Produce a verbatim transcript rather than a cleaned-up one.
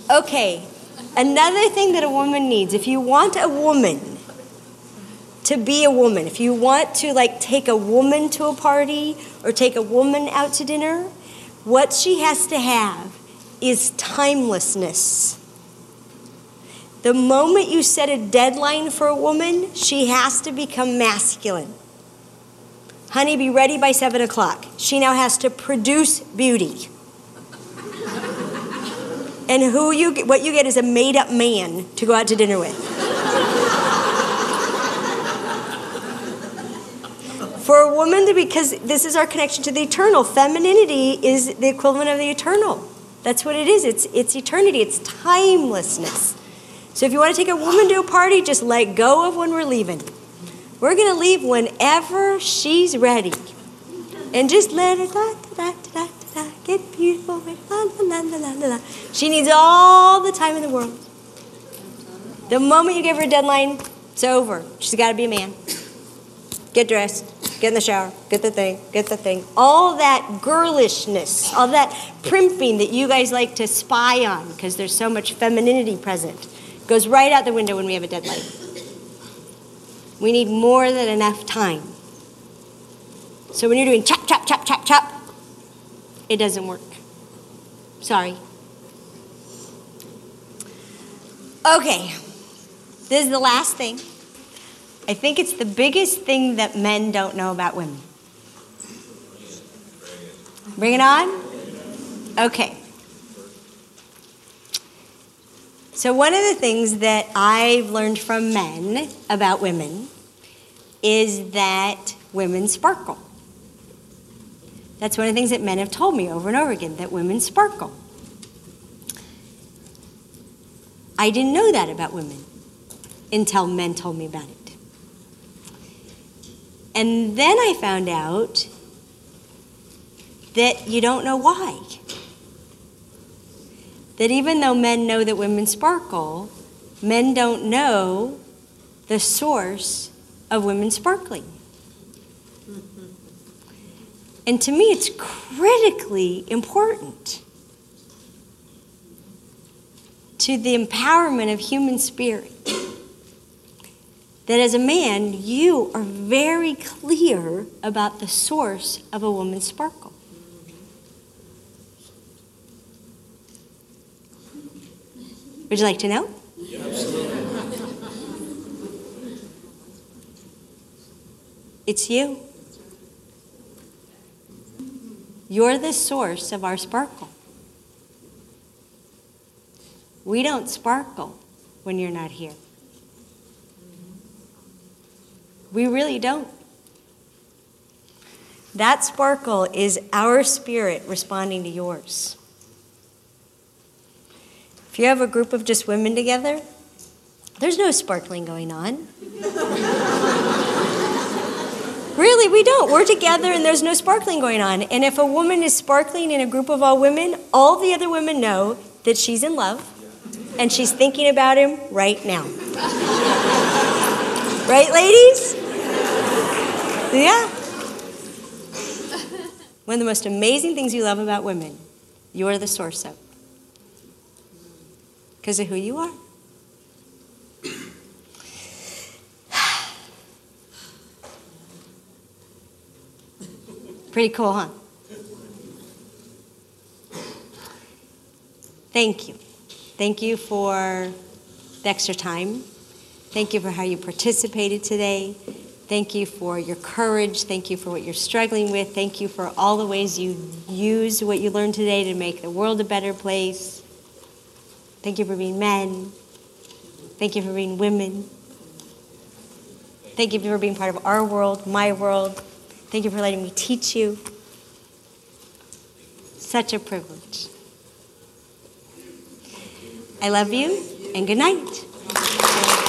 Okay, another thing that a woman needs, if you want a woman to be a woman, if you want to like take a woman to a party or take a woman out to dinner, what she has to have is timelessness. The moment you set a deadline for a woman, she has to become masculine. Honey, be ready by seven o'clock. She now has to produce beauty. And who you get, what you get is a made-up man to go out to dinner with. For a woman, to, because this is our connection to the eternal, femininity is the equivalent of the eternal. That's what it is. It's, it's eternity. It's timelessness. So if you want to take a woman to a party, just let go of when we're leaving. We're going to leave whenever she's ready. And just let her da, da, da, da, da, get beautiful. La, la, la, la, la, la. She needs all the time in the world. The moment you give her a deadline, it's over. She's got to be a man. Get dressed. Get in the shower. Get the thing. Get the thing. All that girlishness, all that primping that you guys like to spy on because there's so much femininity present goes right out the window when we have a deadline. We need more than enough time. So when you're doing chop, chop, chop, chop, chop, it doesn't work. Sorry. Okay, this is the last thing. I think it's the biggest thing that men don't know about women. Bring it on? Okay. So one of the things that I've learned from men about women is that women sparkle. That's one of the things that men have told me over and over again, that women sparkle. I didn't know that about women until men told me about it. And then I found out that you don't know why. That even though men know that women sparkle, men don't know the source of women sparkling. Mm-hmm. And to me, it's critically important to the empowerment of human spirit that as a man, you are very clear about the source of a woman's sparkle. Would you like to know? Yes. It's you. You're the source of our sparkle. We don't sparkle when you're not here. We really don't. That sparkle is our spirit responding to yours. If you have a group of just women together, there's no sparkling going on. Really, we don't. We're together and there's no sparkling going on. And if a woman is sparkling in a group of all women, all the other women know that she's in love and she's thinking about him right now. Right, ladies? Yeah. One of the most amazing things you love about women, you're the source of. Because of who you are. Pretty cool, huh? Thank you. Thank you for the extra time. Thank you for how you participated today. Thank you for your courage. Thank you for what you're struggling with. Thank you for all the ways you use what you learned today to make the world a better place. Thank you for being men. Thank you for being women. Thank you for being part of our world, my world. Thank you for letting me teach you. Such a privilege. I love you, and good night.